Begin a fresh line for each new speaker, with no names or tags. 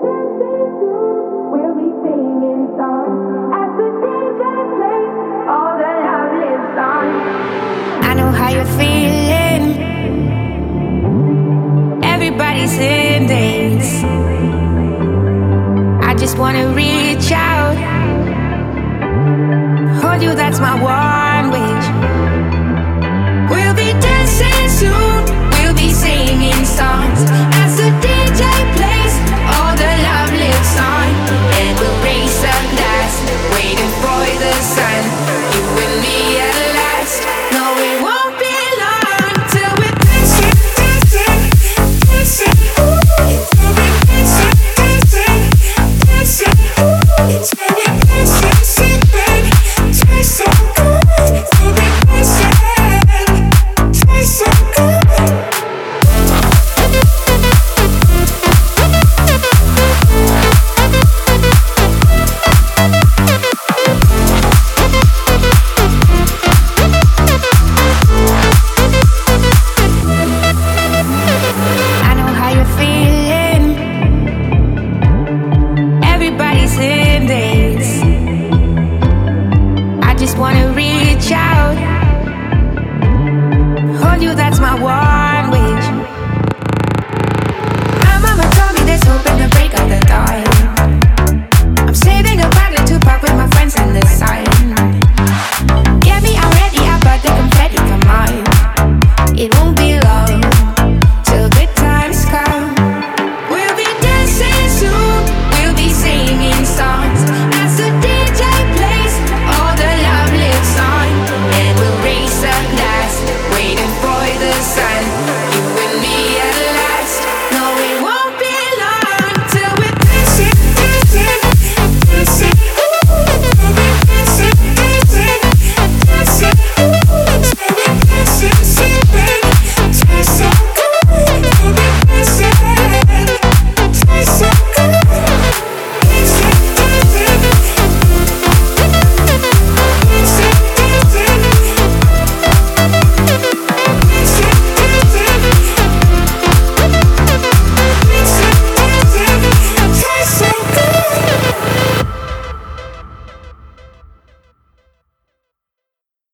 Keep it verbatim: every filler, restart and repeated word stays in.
We'll be singing songs as the D J plays all the lovely songs. I know how you're feeling. Everybody's in days. I just wanna reach out, hold you, that's my wall.